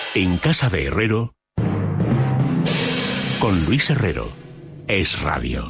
En casa de Herrero, con Luis Herrero, Es Radio.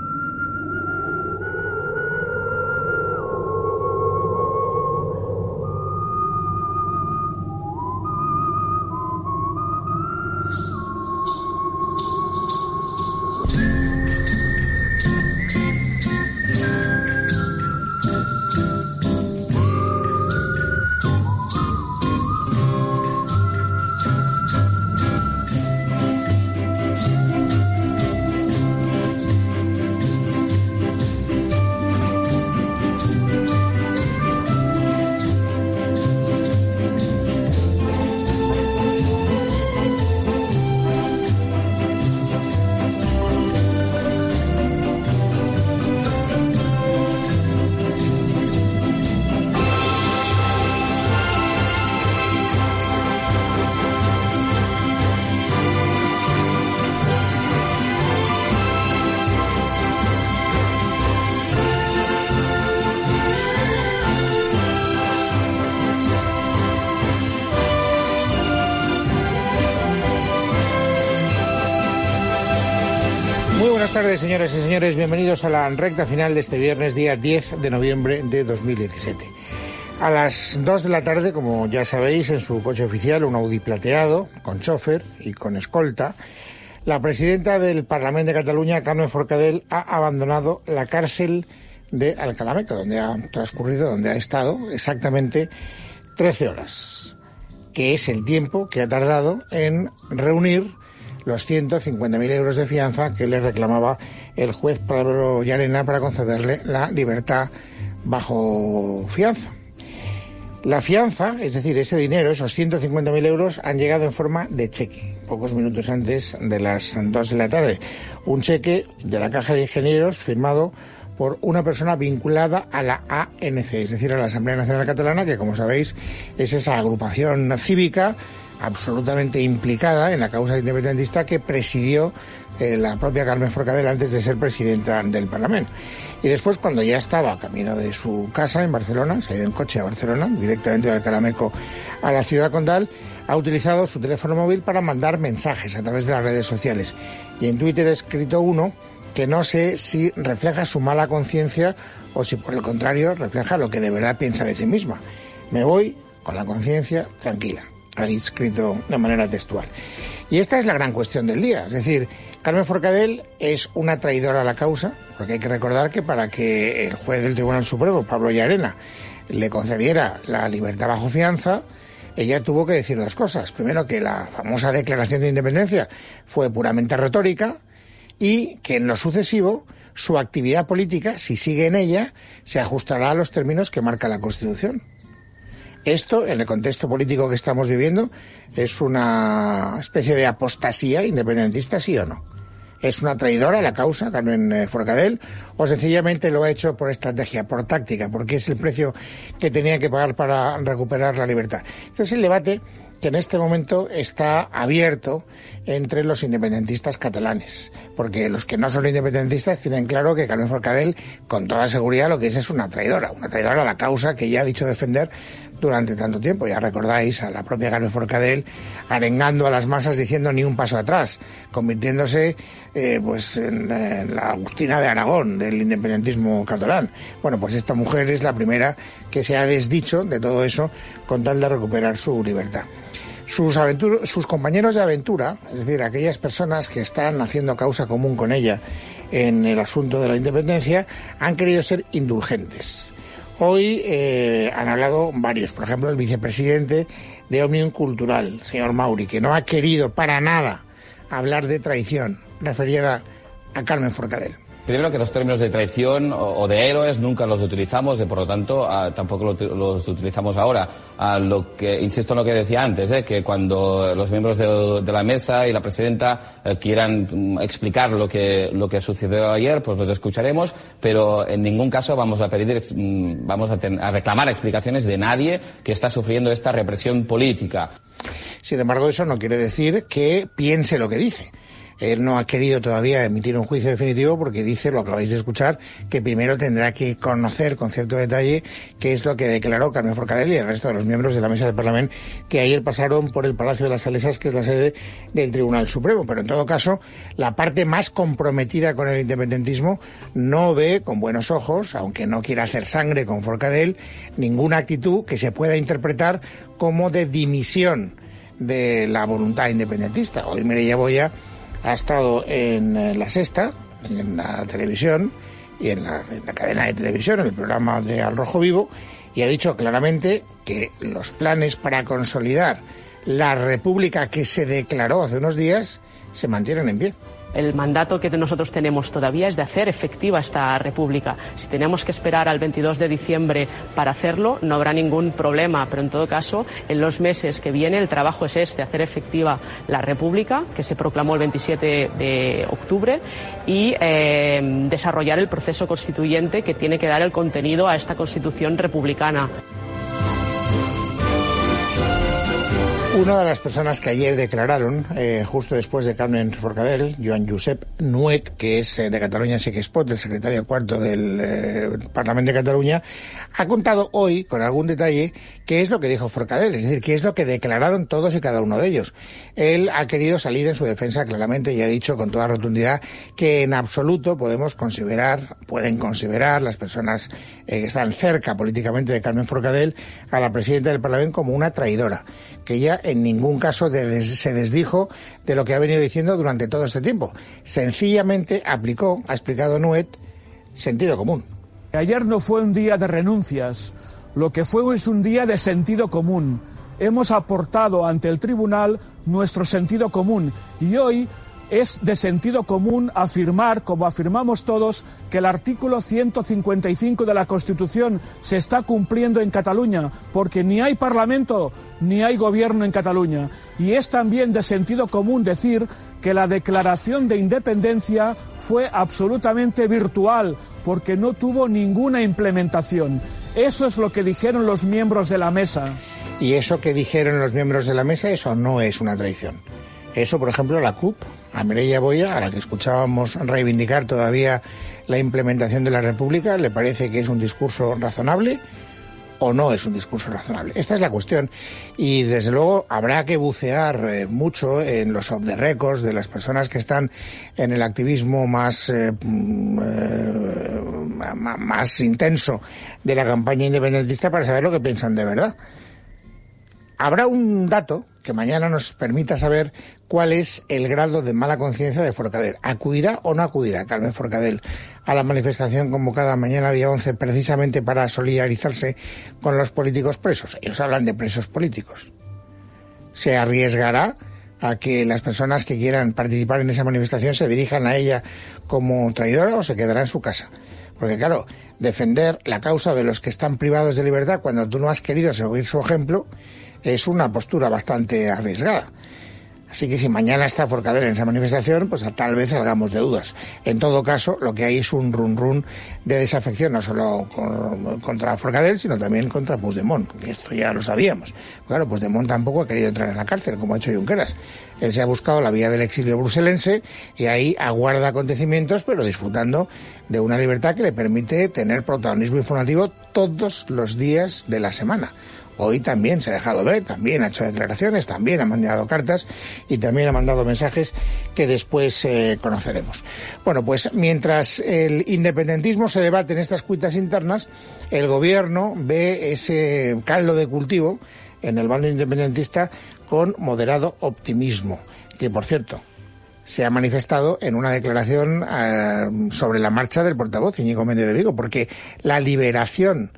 Buenas tardes, señoras y señores. Bienvenidos a la recta final de este viernes, día 10 de noviembre de 2017. A las 2 de la tarde, como ya sabéis, en su coche oficial, un Audi plateado, con chofer y con escolta, la presidenta del Parlamento de Cataluña, Carme Forcadell, ha abandonado la cárcel de Alcalá Meco, donde ha estado exactamente 13 horas, que es el tiempo que ha tardado en reunir los 150.000 euros de fianza que le reclamaba el juez Pablo Llarena para concederle la libertad bajo fianza. La fianza, es decir, ese dinero, esos 150.000 euros, han llegado en forma de cheque, pocos minutos antes de las 2 de la tarde. Un cheque de la Caja de Ingenieros firmado por una persona vinculada a la ANC, es decir, a la Asamblea Nacional Catalana, que, como sabéis, es esa agrupación cívica absolutamente implicada en la causa independentista que presidió la propia Carme Forcadell antes de ser presidenta del Parlamento. Y después, cuando ya estaba camino de su casa en Barcelona, se ha ido en coche a Barcelona, directamente de Alcalá Meco a la ciudad condal, ha utilizado su teléfono móvil para mandar mensajes a través de las redes sociales. Y en Twitter ha escrito uno que no sé si refleja su mala conciencia o si, por el contrario, refleja lo que de verdad piensa de sí misma. Me voy con la conciencia tranquila. Ha escrito de manera textual. Y esta es la gran cuestión del día. Es decir, Carme Forcadell es una traidora a la causa, porque hay que recordar que para que el juez del Tribunal Supremo, Pablo Llarena, le concediera la libertad bajo fianza, ella tuvo que decir dos cosas. Primero, que la famosa declaración de independencia fue puramente retórica y que en lo sucesivo su actividad política, si sigue en ella, se ajustará a los términos que marca la Constitución. Esto, en el contexto político que estamos viviendo, es una especie de apostasía independentista, ¿sí o no? ¿Es una traidora a la causa, Carme Forcadell, o sencillamente lo ha hecho por estrategia, por táctica, porque es el precio que tenía que pagar para recuperar la libertad? Este es el debate que en este momento está abierto entre los independentistas catalanes, porque los que no son independentistas tienen claro que Carme Forcadell, con toda seguridad, lo que es una traidora a la causa que ella ha dicho defender durante tanto tiempo. Ya recordáis a la propia Carme Forcadell arengando a las masas diciendo ni un paso atrás, convirtiéndose en la Agustina de Aragón del independentismo catalán. Bueno, pues esta mujer es la primera que se ha desdicho de todo eso con tal de recuperar su libertad. Sus compañeros de aventura, es decir, aquellas personas que están haciendo causa común con ella en el asunto de la independencia, han querido ser indulgentes. Hoy han hablado varios, por ejemplo, el vicepresidente de Òmnium Cultural, señor Mauri, que no ha querido para nada hablar de traición referida a Carme Forcadell. Primero, que los términos de traición o de héroes nunca los utilizamos, y por lo tanto tampoco los utilizamos ahora. Insisto en lo que decía antes, que cuando los miembros de la mesa y la presidenta quieran explicar lo que sucedió ayer, pues los escucharemos, pero en ningún caso vamos a reclamar explicaciones de nadie que está sufriendo esta represión política. Sin embargo, eso no quiere decir que piense lo que dice. Él no ha querido todavía emitir un juicio definitivo porque dice, lo acabáis de escuchar, que primero tendrá que conocer con cierto detalle qué es lo que declaró Carme Forcadell y el resto de los miembros de la mesa del Parlamento que ayer pasaron por el Palacio de las Salesas, que es la sede del Tribunal Supremo. Pero en todo caso, la parte más comprometida con el independentismo no ve con buenos ojos, aunque no quiera hacer sangre con Forcadell, ninguna actitud que se pueda interpretar como de dimisión de la voluntad independentista. Hoy Mireia Boya ha estado en La Sexta, en la televisión y en la cadena de televisión, en el programa de Al Rojo Vivo, y ha dicho claramente que los planes para consolidar la república que se declaró hace unos días se mantienen en pie. El mandato que nosotros tenemos todavía es de hacer efectiva esta república. Si tenemos que esperar al 22 de diciembre para hacerlo, no habrá ningún problema, pero en todo caso, en los meses que vienen el trabajo es hacer efectiva la república, que se proclamó el 27 de octubre, y desarrollar el proceso constituyente que tiene que dar el contenido a esta constitución republicana. Una de las personas que ayer declararon, justo después de Carme Forcadell, Joan Josep Nuet, que es de Catalunya Sí que es Pot, el secretario cuarto del Parlamento de Cataluña, ha contado hoy, con algún detalle, qué es lo que dijo Forcadell, es decir, qué es lo que declararon todos y cada uno de ellos. Él ha querido salir en su defensa claramente y ha dicho con toda rotundidad que en absoluto pueden considerar las personas que están cerca políticamente de Carme Forcadell a la presidenta del Parlamento como una traidora, que ella en ningún caso se desdijo de lo que ha venido diciendo durante todo este tiempo. Sencillamente ha explicado Nuet, sentido común. Ayer no fue un día de renuncias, lo que fue es un día de sentido común. Hemos aportado ante el tribunal nuestro sentido común y hoy es de sentido común afirmar, como afirmamos todos, que el artículo 155 de la Constitución se está cumpliendo en Cataluña, porque ni hay Parlamento ni hay gobierno en Cataluña. Y es también de sentido común decir que la declaración de independencia fue absolutamente virtual, porque no tuvo ninguna implementación. Eso es lo que dijeron los miembros de la mesa. Y eso que dijeron los miembros de la mesa, eso no es una traición. Eso, por ejemplo, la CUP, a Mireia Boya, a la que escuchábamos reivindicar todavía la implementación de la República, ¿le parece que es un discurso razonable o no es un discurso razonable? Esta es la cuestión. Y, desde luego, habrá que bucear mucho en los off the records de las personas que están en el activismo más intenso de la campaña independentista para saber lo que piensan de verdad. Habrá un dato que mañana nos permita saber cuál es el grado de mala conciencia de Forcadell. ¿Acudirá o no acudirá Carme Forcadell a la manifestación convocada mañana día 11 precisamente para solidarizarse con los políticos presos? Ellos hablan de presos políticos. ¿Se arriesgará a que las personas que quieran participar en esa manifestación se dirijan a ella como traidora o se quedará en su casa? Porque claro, defender la causa de los que están privados de libertad cuando tú no has querido seguir su ejemplo es una postura bastante arriesgada. Así que si mañana está Forcadell en esa manifestación, pues tal vez salgamos de dudas. En todo caso, lo que hay es un run de desafección, no solo contra Forcadell, sino también contra Puigdemont, que esto ya lo sabíamos. Claro, Puigdemont tampoco ha querido entrar en la cárcel, como ha hecho Junqueras. Él se ha buscado la vía del exilio bruselense y ahí aguarda acontecimientos, pero disfrutando de una libertad que le permite tener protagonismo informativo todos los días de la semana. Hoy también se ha dejado ver, también ha hecho declaraciones, también ha mandado cartas y también ha mandado mensajes que después conoceremos. Bueno, pues mientras el independentismo se debate en estas cuitas internas, el gobierno ve ese caldo de cultivo en el bando independentista con moderado optimismo, que por cierto se ha manifestado en una declaración sobre la marcha del portavoz Íñigo Méndez de Vigo, porque la liberación,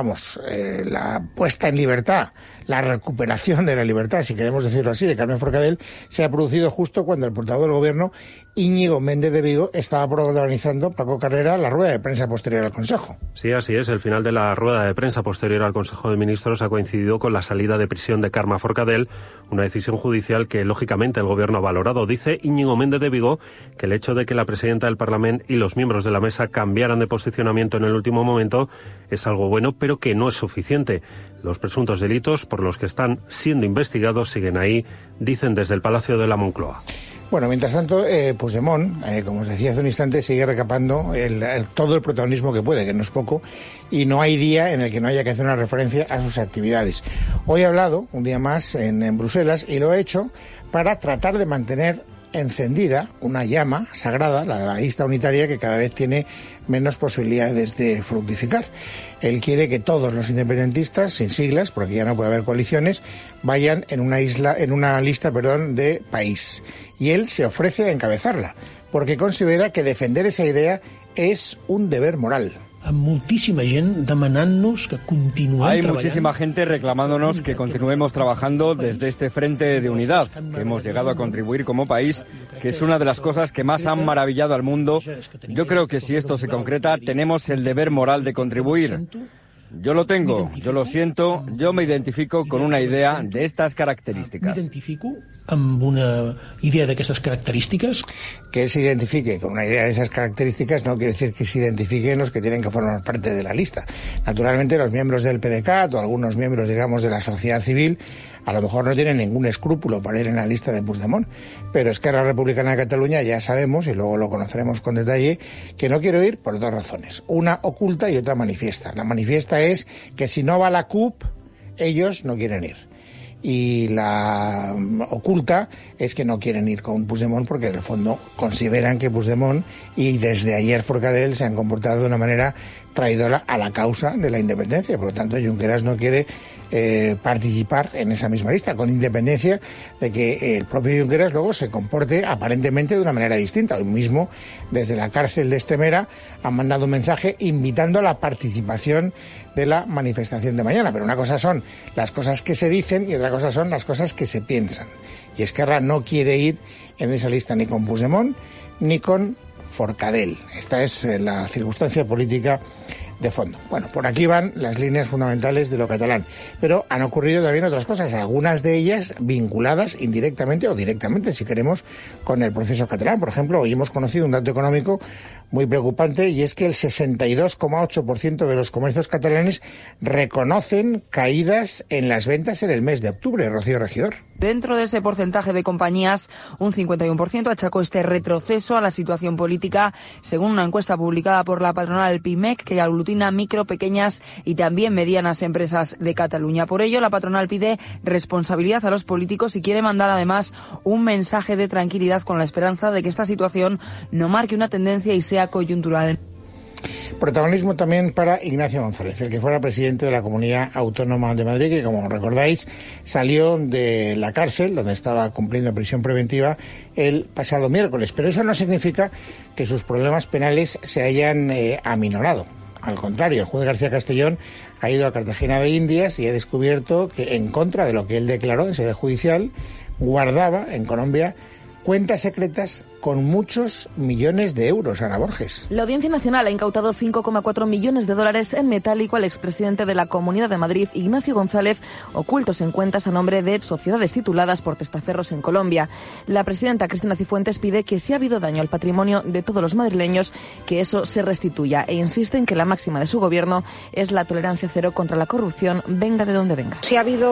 la puesta en libertad, la recuperación de la libertad, si queremos decirlo así, de Carme Forcadell, se ha producido justo cuando el portavoz del Gobierno, Íñigo Méndez de Vigo, estaba protagonizando, Paco Carrera, la rueda de prensa posterior al Consejo. Sí, así es. El final de la rueda de prensa posterior al Consejo de Ministros ha coincidido con la salida de prisión de Carme Forcadell, una decisión judicial que, lógicamente, el Gobierno ha valorado. Dice Íñigo Méndez de Vigo que el hecho de que la presidenta del Parlamento y los miembros de la mesa cambiaran de posicionamiento en el último momento es algo bueno, pero que no es suficiente. Los presuntos delitos por los que están siendo investigados siguen ahí, dicen desde el Palacio de la Moncloa. Bueno, mientras tanto, Puigdemont, como os decía hace un instante, sigue recapando todo el protagonismo que puede, que no es poco, y no hay día en el que no haya que hacer una referencia a sus actividades. Hoy ha hablado, un día más, en Bruselas, y lo ha hecho para tratar de mantener encendida una llama sagrada, la lista unitaria, que cada vez tiene menos posibilidades de fructificar. Él quiere que todos los independentistas, sin siglas, porque ya no puede haber coaliciones, vayan en una lista de país. Y él se ofrece a encabezarla, porque considera que defender esa idea es un deber moral. Hay muchísima gente reclamándonos que continuemos trabajando desde este frente de unidad, que hemos llegado a contribuir como país, que es una de las cosas que más han maravillado al mundo. Yo creo que si esto se concreta, tenemos el deber moral de contribuir. Yo lo tengo, yo lo siento, yo me identifico con una idea de estas características. Amb una idea d'aquestes característiques. Que él se identifique con una idea de esas características no quiere decir que se identifiquen los que tienen que formar parte de la lista. Naturalmente, los miembros del PDeCAT o algunos miembros, digamos, de la sociedad civil, a lo mejor no tienen ningún escrúpulo para ir en la lista de Puigdemont, pero Esquerra Republicana de Cataluña ya sabemos, y luego lo conoceremos con detalle, que no quiero ir por dos razones. Una oculta y otra manifiesta. La manifiesta es que si no va la CUP, ellos no quieren ir. Y la oculta es que no quieren ir con Puigdemont porque en el fondo consideran que Puigdemont y desde ayer Forcadell se han comportado de una manera traidora a la causa de la independencia. Por lo tanto, Junqueras no quiere participar en esa misma lista, con independencia de que el propio Junqueras luego se comporte aparentemente de una manera distinta. Hoy mismo, desde la cárcel de Extremera, han mandado un mensaje invitando a la participación de la manifestación de mañana. Pero una cosa son las cosas que se dicen y otra cosa son las cosas que se piensan. Y Esquerra no quiere ir en esa lista ni con Puigdemont ni con Forcadell. Esta es la circunstancia política de fondo. Bueno, por aquí van las líneas fundamentales de lo catalán, pero han ocurrido también otras cosas, algunas de ellas vinculadas indirectamente o directamente, si queremos, con el proceso catalán. Por ejemplo, hoy hemos conocido un dato económico muy preocupante, y es que el 62,8% de los comercios catalanes reconocen caídas en las ventas en el mes de octubre. Rocío Regidor. Dentro de ese porcentaje de compañías, un 51% achacó este retroceso a la situación política, según una encuesta publicada por la patronal PIMEC, que aglutina micro, pequeñas y también medianas empresas de Cataluña. Por ello, la patronal pide responsabilidad a los políticos y quiere mandar además un mensaje de tranquilidad, con la esperanza de que esta situación no marque una tendencia y sea coyuntural. Protagonismo también para Ignacio González, el que fuera presidente de la Comunidad Autónoma de Madrid, que, como recordáis, salió de la cárcel donde estaba cumpliendo prisión preventiva el pasado miércoles. Pero eso no significa que sus problemas penales se hayan aminorado. Al contrario, el juez García Castellón ha ido a Cartagena de Indias y ha descubierto que, en contra de lo que él declaró en sede judicial, guardaba en Colombia cuentas secretas con muchos millones de euros. Ana Borges. La Audiencia Nacional ha incautado 5,4 millones de dólares en metálico al expresidente de la Comunidad de Madrid, Ignacio González, ocultos en cuentas a nombre de sociedades tituladas por testaferros en Colombia. La presidenta Cristina Cifuentes pide que, si ha habido daño al patrimonio de todos los madrileños, que eso se restituya, e insiste en que la máxima de su gobierno es la tolerancia cero contra la corrupción, venga de donde venga. Si ha habido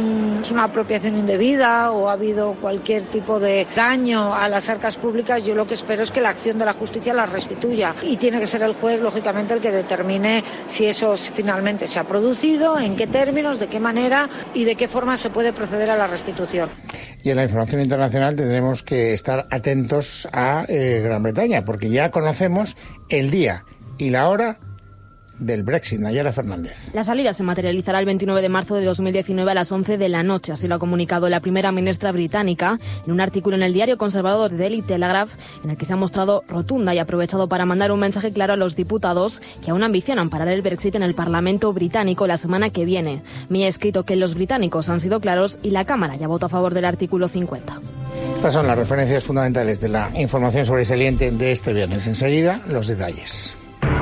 una apropiación indebida o ha habido cualquier tipo de daño a las arcas públicas, yo lo que espero es que la acción de la justicia la restituya, y tiene que ser el juez, lógicamente, el que determine si eso finalmente se ha producido, en qué términos, de qué manera y de qué forma se puede proceder a la restitución. Y en la información internacional tendremos que estar atentos a Gran Bretaña, porque ya conocemos el día y la hora del Brexit. Nayara Fernández. La salida se materializará el 29 de marzo de 2019 a las 11 de la noche, así lo ha comunicado la primera ministra británica en un artículo en el diario conservador Daily Telegraph, en el que se ha mostrado rotunda y ha aprovechado para mandar un mensaje claro a los diputados que aún ambicionan parar el Brexit en el Parlamento británico la semana que viene. Me ha escrito que los británicos han sido claros y la Cámara ya votó a favor del artículo 50. Estas son las referencias fundamentales de la información sobresaliente de este viernes. Enseguida, los detalles.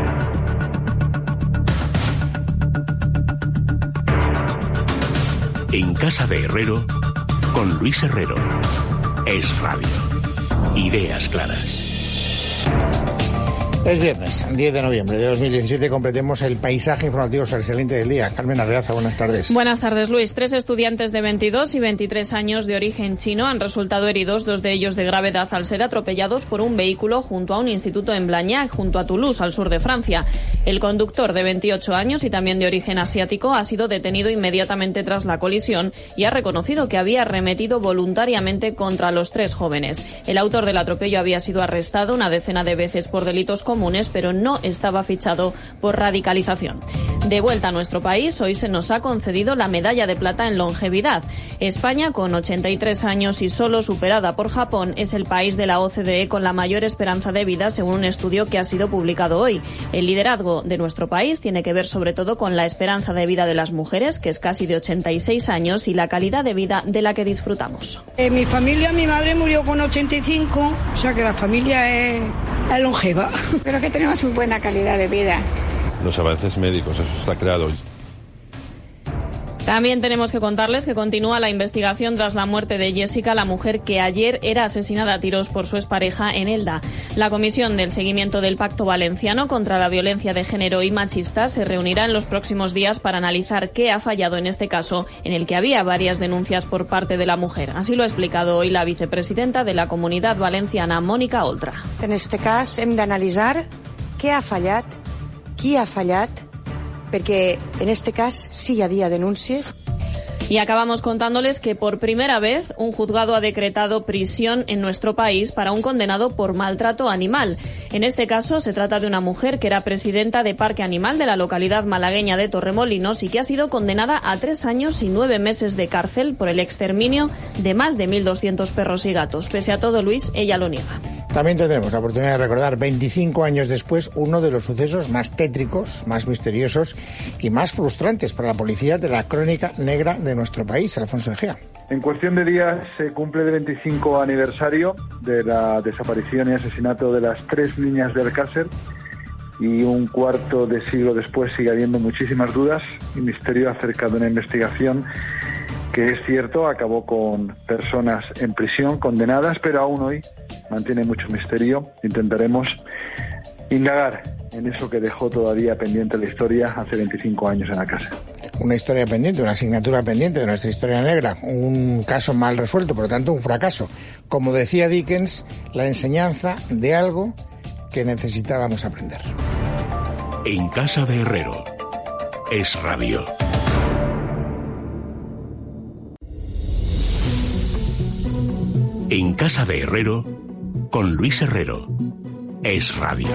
En casa de Herrero, con Luis Herrero. Es radio. Ideas claras. Es viernes, 10 de noviembre de 2017, completemos el paisaje informativo sobresaliente del día. Carmen Arreaza, buenas tardes. Buenas tardes, Luis. 3 estudiantes de 22 y 23 años de origen chino han resultado heridos, 2 de ellos de gravedad, al ser atropellados por un vehículo junto a un instituto en Blagnac, junto a Toulouse, al sur de Francia. El conductor, de 28 años y también de origen asiático, ha sido detenido inmediatamente tras la colisión y ha reconocido que había arremetido voluntariamente contra los 3 jóvenes. El autor del atropello había sido arrestado una decena de veces por delitos comunes, pero no estaba fichado por radicalización. De vuelta a nuestro país, hoy se nos ha concedido la medalla de plata en longevidad. España, con 83 años y solo superada por Japón, es el país de la OCDE con la mayor esperanza de vida, según un estudio que ha sido publicado hoy. El liderazgo de nuestro país tiene que ver sobre todo con la esperanza de vida de las mujeres, que es casi de 86 años, y la calidad de vida de la que disfrutamos. En mi familia, mi madre murió con 85, o sea que la familia es longeva. Creo que tenemos muy buena calidad de vida. Los avances médicos, eso está claro. También tenemos que contarles que continúa la investigación tras la muerte de Jessica, la mujer que ayer era asesinada a tiros por su expareja en Elda. La Comisión del Seguimiento del Pacto Valenciano contra la Violencia de Género y Machista se reunirá en los próximos días para analizar qué ha fallado en este caso, en el que había varias denuncias por parte de la mujer. Así lo ha explicado hoy la vicepresidenta de la Comunitat Valenciana, Mónica Oltra. En este cas hem d'analitzar què ha fallat, qui ha fallat, perquè en este cas sí hi havia denúncies. Y acabamos contándoles que por primera vez un juzgado ha decretado prisión en nuestro país para un condenado por maltrato animal. En este caso se trata de una mujer que era presidenta de Parque Animal de la localidad malagueña de Torremolinos y que ha sido condenada a 3 años y 9 meses de cárcel por el exterminio de más de 1.200 perros y gatos. Pese a todo, Luis, ella lo niega. También tendremos la oportunidad de recordar 25 años después uno de los sucesos más tétricos, más misteriosos y más frustrantes para la policía de la crónica negra de nuestro país. Alfonso Egea. En cuestión de días se cumple el 25 aniversario de la desaparición y asesinato de las 3 niñas de Alcácer, y un cuarto de siglo después sigue habiendo muchísimas dudas y misterio acerca de una investigación que, es cierto, acabó con personas en prisión condenadas, pero aún hoy mantiene mucho misterio. Intentaremos indagar en eso que dejó todavía pendiente la historia hace 25 años en la casa. Una historia pendiente, una asignatura pendiente de nuestra historia negra, un caso mal resuelto, por lo tanto un fracaso. Como decía Dickens, la enseñanza de algo que necesitábamos aprender. En casa de Herrero, Es Radio. En casa de Herrero, con Luis Herrero, Es Radio.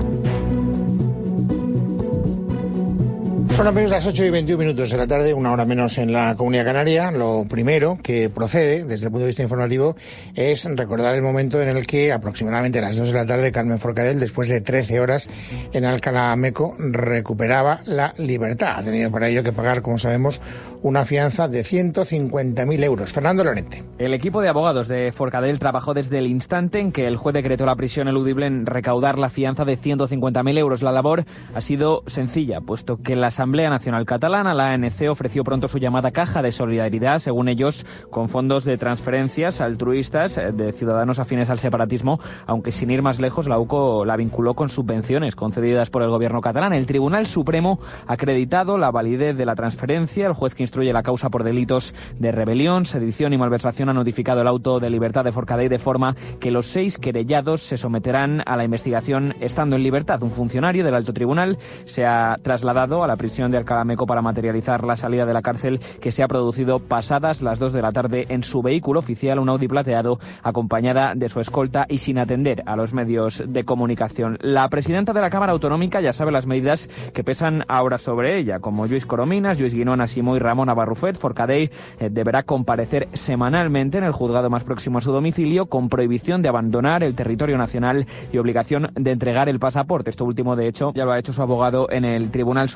Son apenas las 8:21 de la tarde, 1 hora menos en la Comunidad Canaria. Lo primero que procede, desde el punto de vista informativo, es recordar el momento en el que, aproximadamente a las 2 de la tarde, Carmen Forcadell, después de 13 horas en Alcalá Meco, recuperaba la libertad. Ha tenido para ello que pagar, como sabemos, una fianza de 150.000 euros. Fernando Lorente. El equipo de abogados de Forcadell trabajó desde el instante en que el juez decretó la prisión eludible en recaudar la fianza de 150.000 euros. La labor ha sido sencilla, puesto que la Asamblea Nacional Catalana, la ANC, ofreció pronto su llamada caja de solidaridad, según ellos, con fondos de transferencias altruistas de ciudadanos afines al separatismo, aunque sin ir más lejos, la UCO la vinculó con subvenciones concedidas por el gobierno catalán. El Tribunal Supremo ha acreditado la validez de la transferencia. El juez que instruye la causa por delitos de rebelión, sedición y malversación ha notificado el auto de libertad de Forcadell, de forma que los 6 querellados se someterán a la investigación estando en libertad. Un funcionario del alto tribunal se ha trasladado a la prisión de Alcalá Meco para materializar la salida de la cárcel, que se ha producido pasadas las 2 de la tarde en su vehículo oficial, un Audi plateado, acompañada de su escolta y sin atender a los medios de comunicación. La presidenta de la Cámara Autonómica ya sabe las medidas que pesan ahora sobre ella, como Lluís Corominas, Lluís Guinona, Simó y Ramón Barrufet. Forcadell deberá comparecer semanalmente en el juzgado más próximo a su domicilio, con prohibición de abandonar el territorio nacional y obligación de entregar el pasaporte. Esto último, de hecho, ya lo ha hecho su abogado en el Tribunal Supremo. El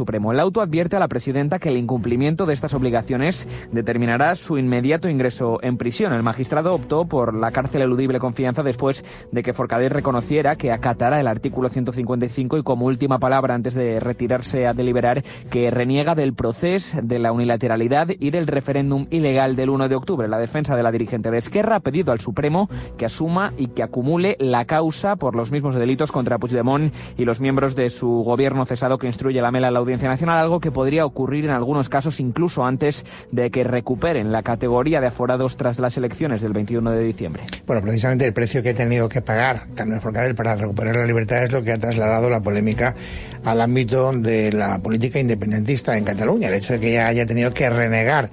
auto advierte a la presidenta que el incumplimiento de estas obligaciones determinará su inmediato ingreso en prisión. El magistrado optó por la cárcel eludible con fianza después de que Forcadell reconociera que acatará el artículo 155 y, como última palabra antes de retirarse a deliberar, que reniega del proceso, de la unilateralidad y del referéndum ilegal del 1 de octubre. La defensa de la dirigente de Esquerra ha pedido al Supremo que asuma y que acumule la causa por los mismos delitos contra Puigdemont y los miembros de su gobierno cesado que instruye la Mela en la Audiencia Nacional, algo que podría ocurrir en algunos casos incluso antes de que recuperen la categoría de aforados tras las elecciones del 21 de diciembre. Bueno, precisamente el precio que ha tenido que pagar Carmen Forcadell para recuperar la libertad es lo que ha trasladado la polémica al ámbito de la política independentista en Cataluña. El hecho de que ella haya tenido que renegar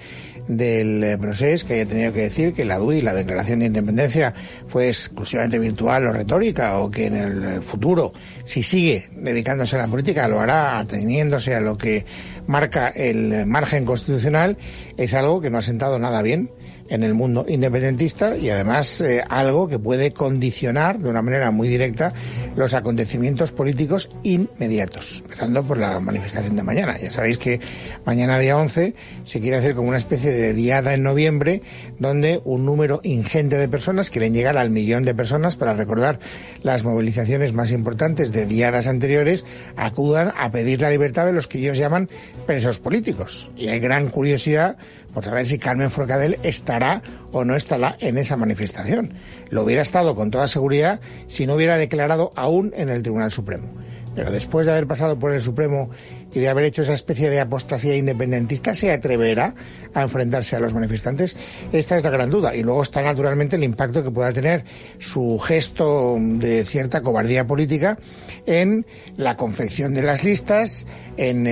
del procés, que haya tenido que decir que la DUI, la Declaración de Independencia, fue exclusivamente virtual o retórica, o que en el futuro, si sigue dedicándose a la política, lo hará ateniéndose a lo que marca el margen constitucional, es algo que no ha sentado nada bien en el mundo independentista y además algo que puede condicionar de una manera muy directa los acontecimientos políticos inmediatos, empezando por la manifestación de mañana. Ya sabéis que mañana, día 11, se quiere hacer como una especie de diada en noviembre, donde un número ingente de personas quieren llegar al 1.000.000 de personas para recordar las movilizaciones más importantes de diadas anteriores, acudan a pedir la libertad de los que ellos llaman presos políticos. Y hay gran curiosidad por saber si Carmen Forcadell estará o no estará en esa manifestación. Lo hubiera estado con toda seguridad si no hubiera declarado aún en el Tribunal Supremo. Pero después de haber pasado por el Supremo y de haber hecho esa especie de apostasía independentista, ¿se atreverá a enfrentarse a los manifestantes? Esta es la gran duda. Y luego está naturalmente el impacto que pueda tener su gesto de cierta cobardía política en la confección de las listas, en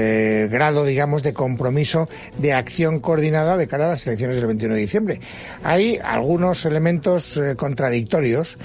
el grado, digamos, de compromiso de acción coordinada de cara a las elecciones del 21 de diciembre. Hay algunos elementos contradictorios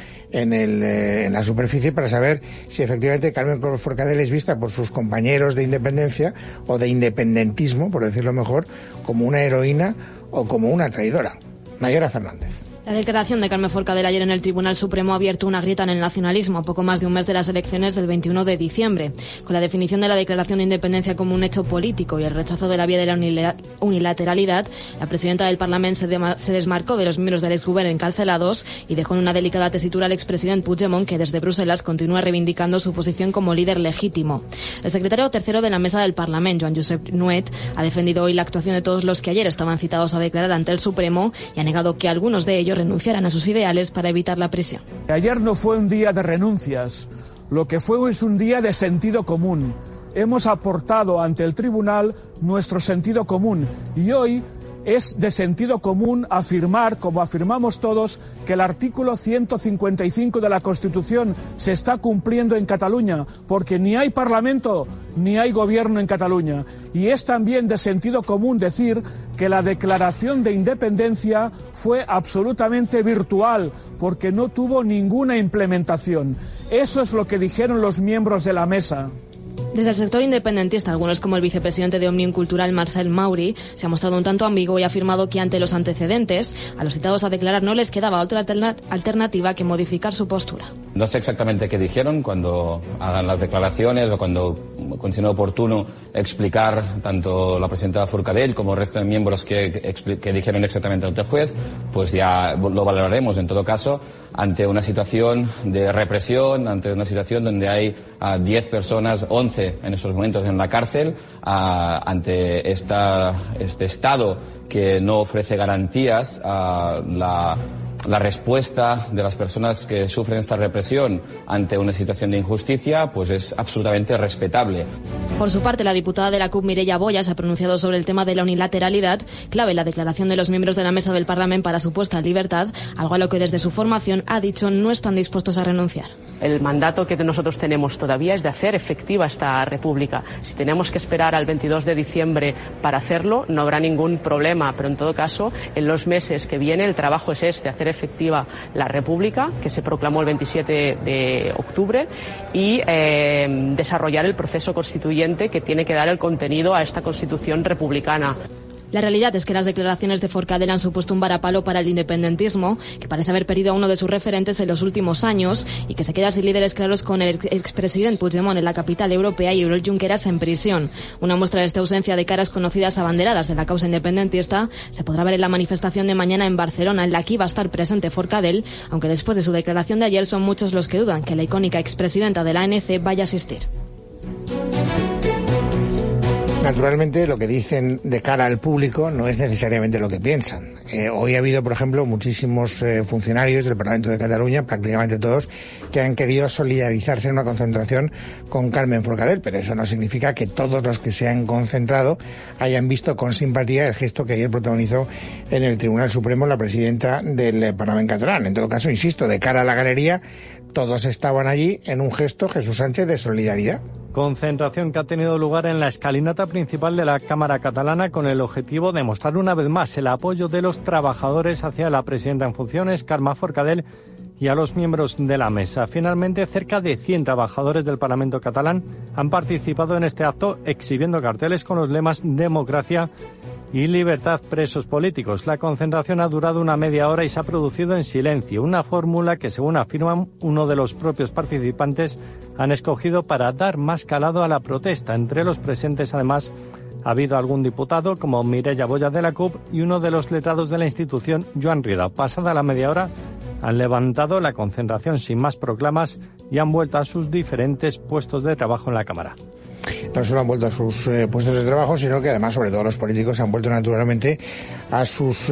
en la superficie para saber si efectivamente Carmen Forcadell es vista por sus compañeros de independencia o de independentismo, por decirlo mejor, como una heroína o como una traidora. Nayara Fernández. La declaración de Carmen Forcadell ayer en el Tribunal Supremo ha abierto una grieta en el nacionalismo a poco más de un mes de las elecciones del 21 de diciembre. Con la definición de la declaración de independencia como un hecho político y el rechazo de la vía de la unilateralidad, la presidenta del Parlamento se desmarcó de los miembros del exgobierno encarcelados y dejó en una delicada tesitura al expresidente Puigdemont, que desde Bruselas continúa reivindicando su posición como líder legítimo. El secretario tercero de la mesa del Parlamento, Joan Josep Nuet, ha defendido hoy la actuación de todos los que ayer estaban citados a declarar ante el Supremo y ha negado que algunos de ellos renunciaran a sus ideales para evitar la prisión. Ayer no fue un día de renuncias, lo que fue es un día de sentido común. Hemos aportado ante el tribunal nuestro sentido común y hoy es de sentido común afirmar, como afirmamos todos, que el artículo 155 de la Constitución se está cumpliendo en Cataluña, porque ni hay Parlamento ni hay gobierno en Cataluña. Y es también de sentido común decir que la declaración de independencia fue absolutamente virtual, porque no tuvo ninguna implementación. Eso es lo que dijeron los miembros de la mesa. Desde el sector independentista, algunos como el vicepresidente de Òmnium Cultural, Marcel Mauri, se ha mostrado un tanto ambiguo y ha afirmado que ante los antecedentes, a los citados a declarar no les quedaba otra alternativa que modificar su postura. No sé exactamente qué dijeron cuando hagan las declaraciones o cuando consideren oportuno explicar tanto la presidenta Forcadell como el resto de miembros que dijeron exactamente ante el juez, pues ya lo valoraremos. En todo caso, ante una situación de represión, ante una situación donde hay 10 personas, 11 en estos momentos en la cárcel, ante este Estado que no ofrece garantías, la respuesta de las personas que sufren esta represión ante una situación de injusticia, pues es absolutamente respetable. Por su parte, la diputada de la CUP, Mireia Boya, se ha pronunciado sobre el tema de la unilateralidad, clave en la declaración de los miembros de la mesa del Parlamento para su puesta en libertad, algo a lo que desde su formación ha dicho no están dispuestos a renunciar. El mandato que nosotros tenemos todavía es de hacer efectiva esta República. Si tenemos que esperar al 22 de diciembre para hacerlo, no habrá ningún problema, pero en todo caso, en los meses que vienen el trabajo es este, hacer efectiva la República, que se proclamó el 27 de octubre, y desarrollar el proceso constituyente que tiene que dar el contenido a esta Constitución republicana. La realidad es que las declaraciones de Forcadell han supuesto un varapalo para el independentismo, que parece haber perdido a uno de sus referentes en los últimos años y que se queda sin líderes claros con el expresidente Puigdemont en la capital europea y Oriol Junqueras en prisión. Una muestra de esta ausencia de caras conocidas abanderadas de la causa independentista se podrá ver en la manifestación de mañana en Barcelona, en la que iba a estar presente Forcadell, aunque después de su declaración de ayer son muchos los que dudan que la icónica expresidenta de la ANC vaya a asistir. Naturalmente, lo que dicen de cara al público no es necesariamente lo que piensan. Hoy ha habido, por ejemplo, muchísimos funcionarios del Parlamento de Cataluña, prácticamente todos, que han querido solidarizarse en una concentración con Carmen Forcadell, pero eso no significa que todos los que se han concentrado hayan visto con simpatía el gesto que ayer protagonizó en el Tribunal Supremo la presidenta del Parlamento catalán. En todo caso, insisto, de cara a la galería, todos estaban allí en un gesto, Jesús Sánchez, de solidaridad. Concentración que ha tenido lugar en la escalinata principal de la Cámara catalana con el objetivo de mostrar una vez más el apoyo de los trabajadores hacia la presidenta en funciones, Carme Forcadell, y a los miembros de la mesa. Finalmente, cerca de 100 trabajadores del Parlamento catalán han participado en este acto exhibiendo carteles con los lemas democracia y libertad presos políticos. La concentración ha durado una media hora y se ha producido en silencio, una fórmula que, según afirman uno de los propios participantes, han escogido para dar más calado a la protesta. Entre los presentes, además, ha habido algún diputado, como Mireia Boya de la CUP, y uno de los letrados de la institución, Joan Rieda. Pasada la media hora, han levantado la concentración sin más proclamas y han vuelto a sus diferentes puestos de trabajo en la Cámara. No solo han vuelto a sus puestos de trabajo, sino que además, sobre todo los políticos, han vuelto naturalmente a sus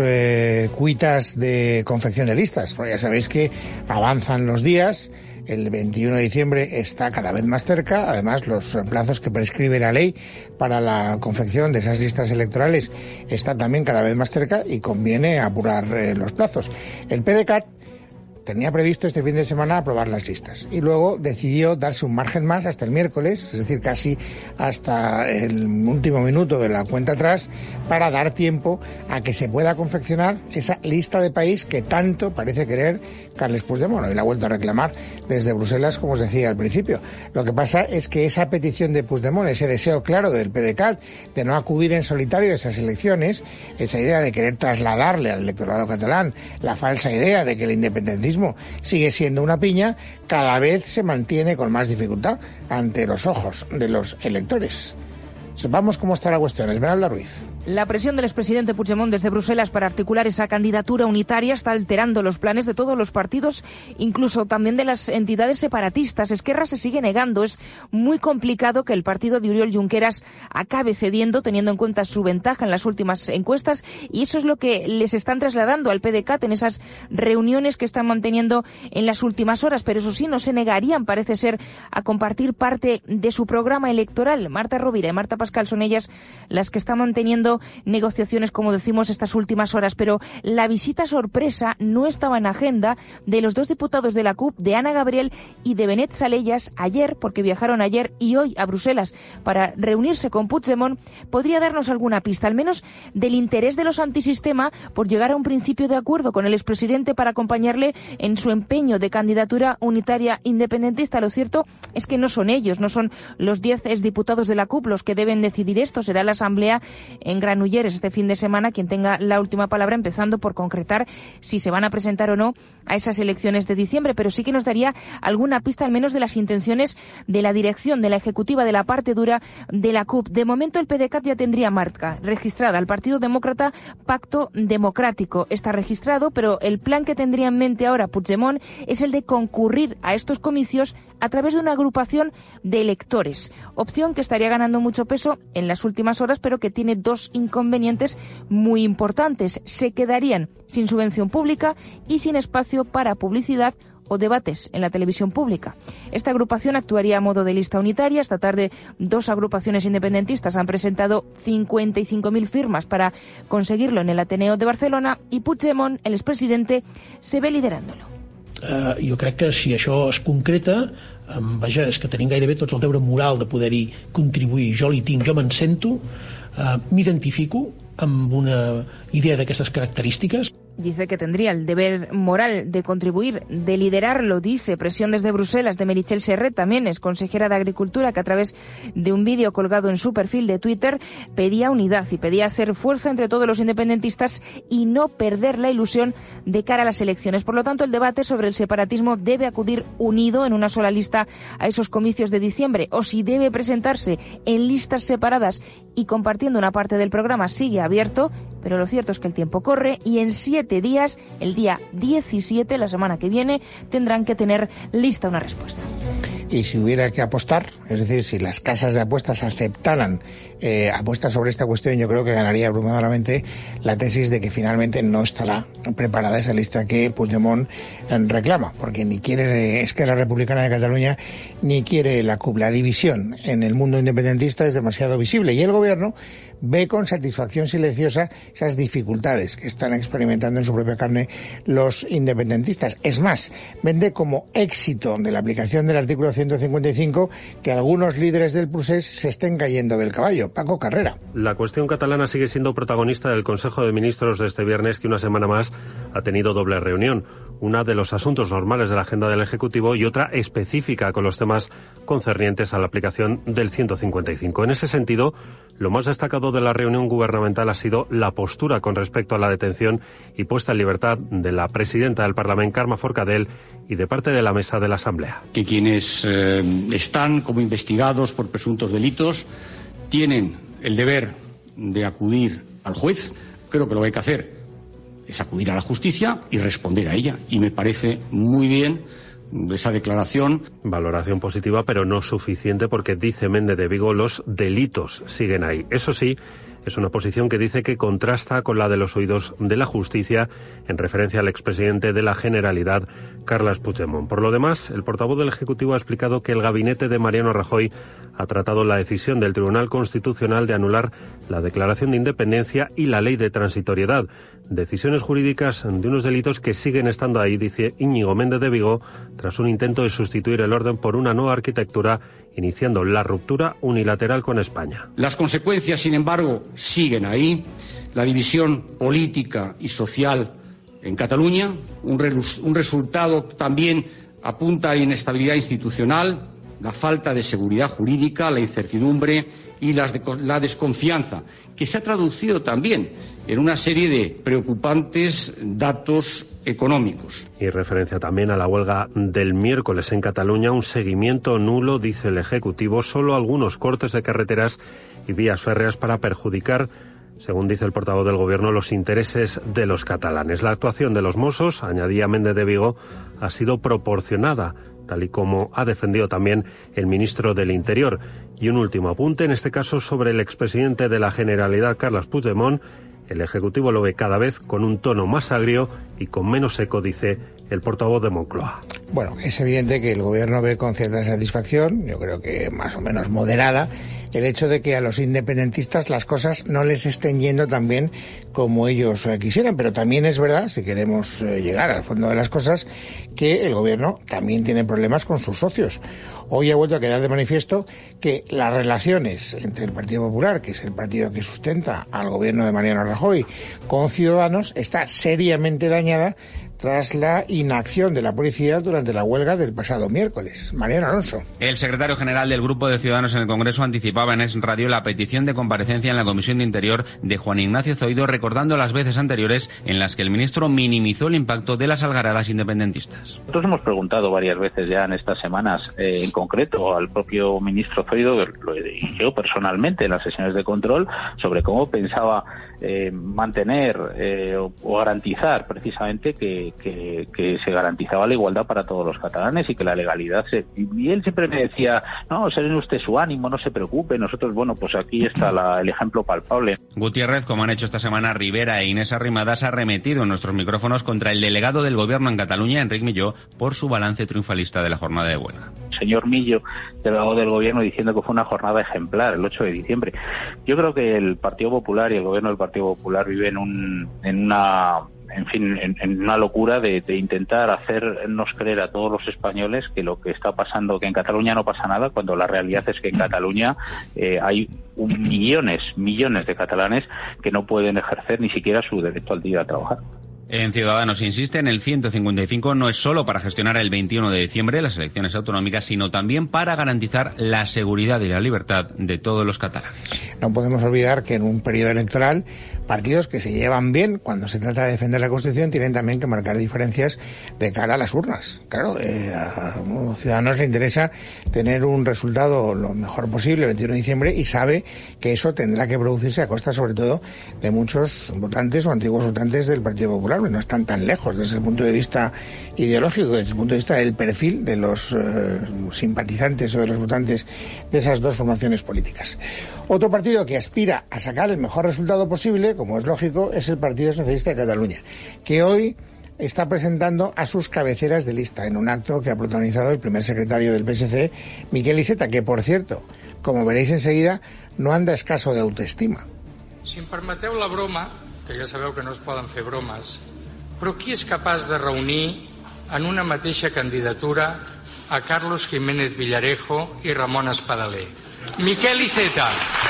cuitas de confección de listas. Porque ya sabéis que avanzan los días, el 21 de diciembre está cada vez más cerca, además los plazos que prescribe la ley para la confección de esas listas electorales están también cada vez más cerca y conviene apurar los plazos. El PDeCAT tenía previsto este fin de semana aprobar las listas y luego decidió darse un margen más hasta el miércoles, es decir, casi hasta el último minuto de la cuenta atrás, para dar tiempo a que se pueda confeccionar esa lista de país que tanto parece querer Carles Puigdemont, y la ha vuelto a reclamar desde Bruselas, como os decía al principio. Lo que pasa es que esa petición de Puigdemont, ese deseo claro del PDeCAT de no acudir en solitario a esas elecciones, esa idea de querer trasladarle al electorado catalán la falsa idea de que el independentismo sigue siendo una piña, cada vez se mantiene con más dificultad ante los ojos de los electores. Sepamos cómo está la cuestión. Esmeralda Ruiz. La presión del expresidente Puigdemont desde Bruselas para articular esa candidatura unitaria está alterando los planes de todos los partidos, incluso también de las entidades separatistas. Esquerra se sigue negando. Es muy complicado que el partido de Oriol Junqueras acabe cediendo, teniendo en cuenta su ventaja en las últimas encuestas, y eso es lo que les están trasladando al PDeCAT en esas reuniones que están manteniendo en las últimas horas. Pero eso sí, no se negarían, parece ser, a compartir parte de su programa electoral. Marta Rovira y Marta Pascal son ellas las que están manteniendo negociaciones, como decimos, estas últimas horas, pero la visita sorpresa no estaba en agenda de los dos diputados de la CUP, de Anna Gabriel y de Benet Salellas, ayer, porque viajaron ayer y hoy a Bruselas para reunirse con Puigdemont. Podría darnos alguna pista, al menos, del interés de los antisistema por llegar a un principio de acuerdo con el expresidente para acompañarle en su empeño de candidatura unitaria independentista. Lo cierto es que no son ellos, no son los 10 exdiputados de la CUP los que deben decidir esto. Será la Asamblea en Granollers este fin de semana quien tenga la última palabra, empezando por concretar si se van a presentar o no a esas elecciones de diciembre, pero sí que nos daría alguna pista al menos de las intenciones de la dirección, de la ejecutiva, de la parte dura de la CUP. De momento el PDeCAT ya tendría marca registrada al Partido Demócrata Pacto Democrático. Está registrado, pero el plan que tendría en mente ahora Puigdemont es el de concurrir a estos comicios a través de una agrupación de electores, opción que estaría ganando mucho peso en las últimas horas, pero que tiene dos inconvenientes muy importantes. Se quedarían sin subvención pública y sin espacio para publicidad o debates en la televisión pública. Esta agrupación actuaría a modo de lista unitaria. Esta tarde, dos agrupaciones independentistas han presentado 55.000 firmas para conseguirlo en el Ateneo de Barcelona y Puigdemont, el expresidente, se ve liderándolo. Jo crec que si això es concreta, vaja, és que tenim gairebé tots el deure moral de poder-hi contribuir. Jo l'hi tinc, jo me'n sento, m'identifico amb una idea d'aquestes característiques. dice que tendría el deber moral de contribuir, de liderarlo, dice. Presión desde Bruselas de Meritxell Serret, también es consejera de Agricultura, que a través de un vídeo colgado en su perfil de Twitter pedía unidad y pedía hacer fuerza entre todos los independentistas y no perder la ilusión de cara a las elecciones. Por lo tanto, el debate sobre el separatismo debe acudir unido en una sola lista a esos comicios de diciembre, o si debe presentarse en listas separadas y compartiendo una parte del programa sigue abierto, pero lo cierto es que el tiempo corre y en 7 días, el día 17, la semana que viene, tendrán que tener lista una respuesta. Y si hubiera que apostar, es decir, si las casas de apuestas aceptaran apuestas sobre esta cuestión, yo creo que ganaría abrumadoramente la tesis de que finalmente no estará preparada esa lista que Puigdemont reclama, porque ni quiere Esquerra Republicana de Cataluña ni quiere la CUP. La división en el mundo independentista es demasiado visible y el gobierno ve con satisfacción silenciosa esas dificultades que están experimentando en su propia carne los independentistas. Es más, vende como éxito de la aplicación del artículo 155 que algunos líderes del procés se estén cayendo del caballo. Paco Carrera. La cuestión catalana sigue siendo protagonista del Consejo de Ministros de este viernes, que una semana más ha tenido doble reunión. Una de los asuntos normales de la agenda del Ejecutivo y otra específica con los temas concernientes a la aplicación del 155. En ese sentido, lo más destacado de la reunión gubernamental ha sido la postura con respecto a la detención y puesta en libertad de la presidenta del Parlamento, Carme Forcadell, y de parte de la mesa de la Asamblea. Que quienes están como investigados por presuntos delitos tienen el deber de acudir al juez. Creo que lo que hay que hacer es acudir a la justicia y responder a ella. Y me parece muy bien esa declaración. Valoración positiva, pero no suficiente, porque dice Méndez de Vigo, los delitos siguen ahí. Eso sí, es una posición que dice que contrasta con la de los oídos de la justicia en referencia al expresidente de la Generalidad, Carles Puigdemont. Por lo demás, el portavoz del Ejecutivo ha explicado que el gabinete de Mariano Rajoy ha tratado la decisión del Tribunal Constitucional de anular la declaración de independencia y la ley de transitoriedad. Decisiones jurídicas de unos delitos que siguen estando ahí, dice Íñigo Méndez de Vigo, tras un intento de sustituir el orden por una nueva arquitectura, iniciando la ruptura unilateral con España. Las consecuencias, sin embargo, siguen ahí. La división política y social en Cataluña, un resultado también apunta a inestabilidad institucional, la falta de seguridad jurídica, la incertidumbre y la desconfianza, que se ha traducido también en una serie de preocupantes datos económicos. Y referencia también a la huelga del miércoles en Cataluña, un seguimiento nulo, dice el Ejecutivo, solo algunos cortes de carreteras y vías férreas para perjudicar, según dice el portavoz del Gobierno, los intereses de los catalanes. La actuación de los Mossos, añadía Méndez de Vigo, ha sido proporcionada, tal y como ha defendido también el ministro del Interior. Y un último apunte, en este caso sobre el expresidente de la Generalidad, Carles Puigdemont. El Ejecutivo lo ve cada vez con un tono más agrio y con menos eco, dice el portavoz de Moncloa. Bueno, es evidente que el Gobierno ve con cierta satisfacción, yo creo que más o menos moderada, el hecho de que a los independentistas las cosas no les estén yendo tan bien como ellos quisieran. Pero también es verdad, si queremos llegar al fondo de las cosas, que el Gobierno también tiene problemas con sus socios. Hoy ha vuelto a quedar de manifiesto que las relaciones entre el Partido Popular, que es el partido que sustenta al gobierno de Mariano Rajoy, con Ciudadanos, está seriamente dañada tras la inacción de la policía durante la huelga del pasado miércoles. Mariano Alonso. El secretario general del Grupo de Ciudadanos en el Congreso anticipaba en Es Radio la petición de comparecencia en la Comisión de Interior de Juan Ignacio Zoido, recordando las veces anteriores en las que el ministro minimizó el impacto de las algaradas independentistas. Nosotros hemos preguntado varias veces ya en estas semanas, en concreto al propio ministro Zoido, que lo dirigió personalmente en las sesiones de control, sobre cómo pensaba mantener o garantizar precisamente que se garantizaba la igualdad para todos los catalanes y que la legalidad y él siempre me decía, no, serene usted su ánimo, no se preocupe, nosotros, bueno, pues aquí está el ejemplo palpable. Gutiérrez, como han hecho esta semana Rivera e Inés Arrimadas, ha arremetido en nuestros micrófonos contra el delegado del Gobierno en Cataluña, Enric Milló, por su balance triunfalista de la jornada de huelga. Señor Millo, delegado del Gobierno, diciendo que fue una jornada ejemplar el 8 de diciembre. Yo creo que el Partido Popular y el Gobierno del Partido Popular viven en una locura de intentar hacernos creer a todos los españoles que lo que está pasando, que en Cataluña no pasa nada, cuando la realidad es que en Cataluña hay millones de catalanes que no pueden ejercer ni siquiera su derecho al día a trabajar. En Ciudadanos insisten, el 155 no es solo para gestionar el 21 de diciembre las elecciones autonómicas, sino también para garantizar la seguridad y la libertad de todos los catalanes. No podemos olvidar que en un periodo electoral, partidos que se llevan bien cuando se trata de defender la Constitución tienen también que marcar diferencias de cara a las urnas. Claro, a los ciudadanos les interesa tener un resultado lo mejor posible el 21 de diciembre y sabe que eso tendrá que producirse a costa sobre todo de muchos votantes o antiguos votantes del Partido Popular. No están tan lejos desde el punto de vista ideológico, desde el punto de vista del perfil de los simpatizantes o de los votantes de esas dos formaciones políticas. Otro partido que aspira a sacar el mejor resultado posible, como es lógico, es el Partido Socialista de Cataluña, que hoy está presentando a sus cabeceras de lista en un acto que ha protagonizado el primer secretario del PSC, Miquel Iceta, que, por cierto, como veréis enseguida, no anda escaso de autoestima. Si em permeteu la broma, que ja sabeu que no es poden fer bromes, però qui és capaç de reunir en una mateixa candidatura a Carlos Jiménez Villarejo y Ramón Espadaler? Miquel Iceta.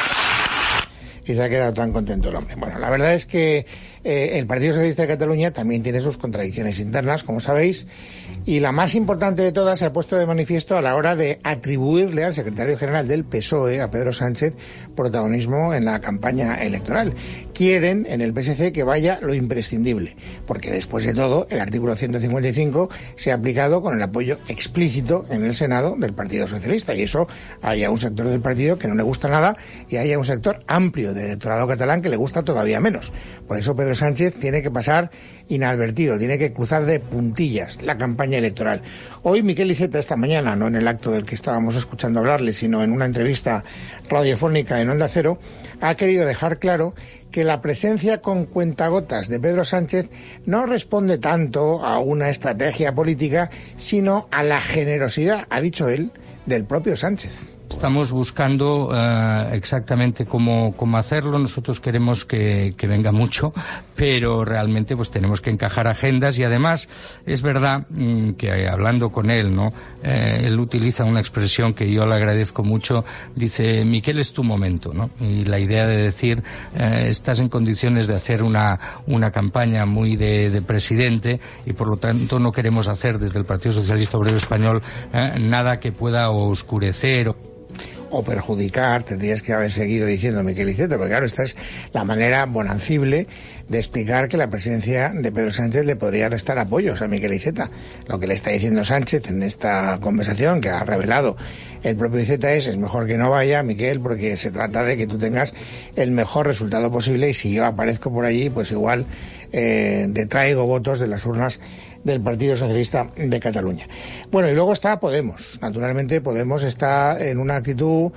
Y se ha quedado tan contento el hombre. Bueno, la verdad es que el Partido Socialista de Cataluña también tiene sus contradicciones internas, como sabéis, y la más importante de todas se ha puesto de manifiesto a la hora de atribuirle al secretario general del PSOE, a Pedro Sánchez, protagonismo en la campaña electoral. Quieren en el PSC que vaya lo imprescindible, porque después de todo el artículo 155 se ha aplicado con el apoyo explícito en el Senado del Partido Socialista, y eso hay a un sector del partido que no le gusta nada y hay a un sector amplio del electorado catalán que le gusta todavía menos. Por eso Pedro Sánchez tiene que pasar inadvertido, tiene que cruzar de puntillas la campaña electoral. Hoy Miquel Iceta, esta mañana, no en el acto del que estábamos escuchando hablarle, sino en una entrevista radiofónica en Onda Cero, ha querido dejar claro que la presencia con cuentagotas de Pedro Sánchez no responde tanto a una estrategia política, sino a la generosidad, ha dicho él, del propio Sánchez. Estamos buscando exactamente cómo hacerlo. Nosotros queremos que venga mucho, pero realmente pues tenemos que encajar agendas, y además es verdad que hablando con él, ¿no? Él utiliza una expresión que yo le agradezco mucho. Dice: Miquel, es tu momento, ¿no? Y la idea de decir estás en condiciones de hacer una campaña muy de presidente, y por lo tanto no queremos hacer desde el Partido Socialista Obrero Español nada que pueda oscurecer o perjudicar, tendrías que haber seguido diciendo Miquel Iceta, porque claro, esta es la manera bonancible de explicar que la presidencia de Pedro Sánchez le podría restar apoyos a Miquel Iceta. Lo que le está diciendo Sánchez en esta conversación que ha revelado el propio Iceta es mejor que no vaya, Miquel, porque se trata de que tú tengas el mejor resultado posible, y si yo aparezco por allí, pues igual detraigo votos de las urnas del Partido Socialista de Cataluña. Bueno, y luego está Podemos. Naturalmente Podemos está en una actitud,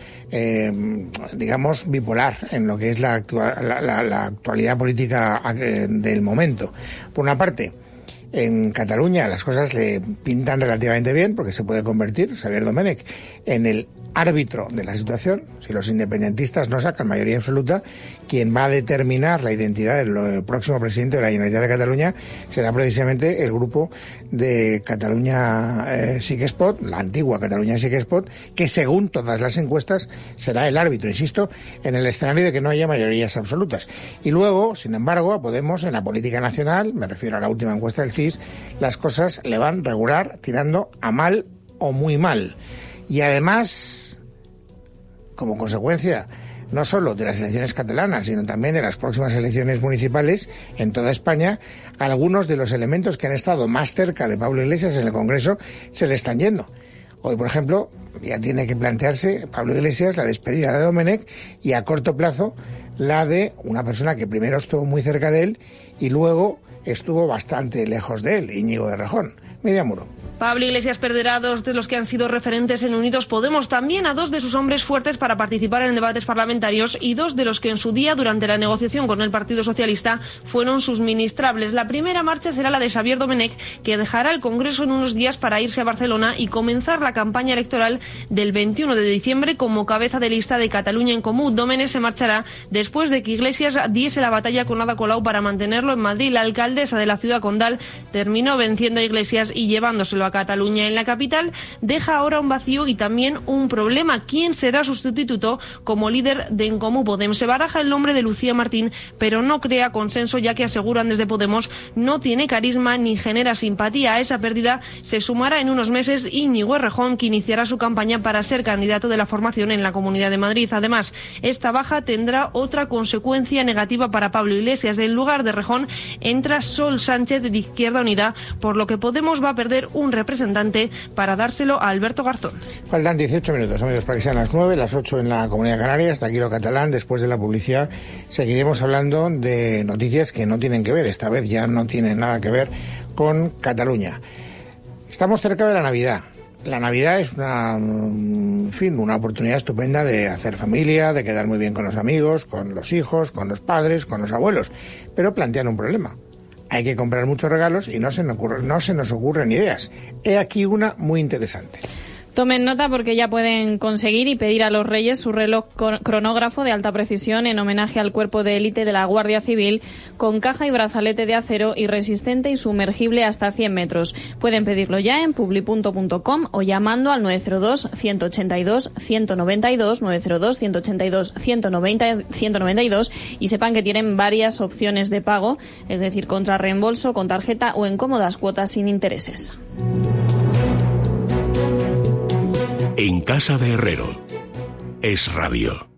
digamos, bipolar en lo que es la actualidad política del momento. Por una parte, en Cataluña las cosas le pintan relativamente bien, porque se puede convertir Xavier Domènech en el árbitro de la situación. Si los independentistas no sacan mayoría absoluta, quien va a determinar la identidad del próximo presidente de la Generalitat de Cataluña será precisamente el grupo de Catalunya Sí que es Pot, la antigua Catalunya Sí que es Pot, que según todas las encuestas será el árbitro, insisto, en el escenario de que no haya mayorías absolutas. Y luego, sin embargo, a Podemos en la política nacional, me refiero a la última encuesta del CIS, las cosas le van regular, tirando a mal o muy mal. Y además, como consecuencia no solo de las elecciones catalanas, sino también de las próximas elecciones municipales en toda España, algunos de los elementos que han estado más cerca de Pablo Iglesias en el Congreso se le están yendo. Hoy, por ejemplo, ya tiene que plantearse Pablo Iglesias la despedida de Domènech, y a corto plazo la de una persona que primero estuvo muy cerca de él y luego estuvo bastante lejos de él, Íñigo Errejón. Miriam Muro. Pablo Iglesias perderá a dos de los que han sido referentes en Unidos Podemos, también a dos de sus hombres fuertes para participar en debates parlamentarios, y dos de los que en su día, durante la negociación con el Partido Socialista, fueron sus ministrables. La primera marcha será la de Xavier Domènech, que dejará el Congreso en unos días para irse a Barcelona y comenzar la campaña electoral del 21 de diciembre como cabeza de lista de Catalunya en Comú. Domènech se marchará después de que Iglesias diese la batalla con Ada Colau para mantenerlo en Madrid. La alcaldesa de la ciudad condal terminó venciendo a Iglesias y llevándoselo a Cataluña. En la capital deja ahora un vacío y también un problema. ¿Quién será su sustituto como líder de En Comú Podem? Se baraja el nombre de Lucía Martín, pero no crea consenso, ya que aseguran desde Podemos no tiene carisma ni genera simpatía. A esa pérdida se sumará en unos meses Íñigo Errejón, que iniciará su campaña para ser candidato de la formación en la Comunidad de Madrid. Además, esta baja tendrá otra consecuencia negativa para Pablo Iglesias. En lugar de Errejón entra Sol Sánchez de Izquierda Unida, por lo que Podemos va a perder un representante para dárselo a Alberto Garzón. Faltan 18 minutos, amigos, para que sean las 9, las 8 en la Comunidad Canaria. Hasta aquí lo catalán. Después de la publicidad seguiremos hablando de noticias que no tienen que ver, esta vez ya no tienen nada que ver con Cataluña. Estamos cerca de la Navidad. La Navidad es una oportunidad estupenda de hacer familia, de quedar muy bien con los amigos, con los hijos, con los padres, con los abuelos. Pero plantean un problema. Hay que comprar muchos regalos y no se nos ocurren ideas. He aquí una muy interesante. Tomen nota porque ya pueden conseguir y pedir a los Reyes su reloj cronógrafo de alta precisión en homenaje al cuerpo de élite de la Guardia Civil, con caja y brazalete de acero y resistente y sumergible hasta 100 metros. Pueden pedirlo ya en publi.com o llamando al 902-182-192, 902-182-192 y sepan que tienen varias opciones de pago, es decir, contra reembolso, con tarjeta o en cómodas cuotas sin intereses. En casa de Herrero. Es Radio.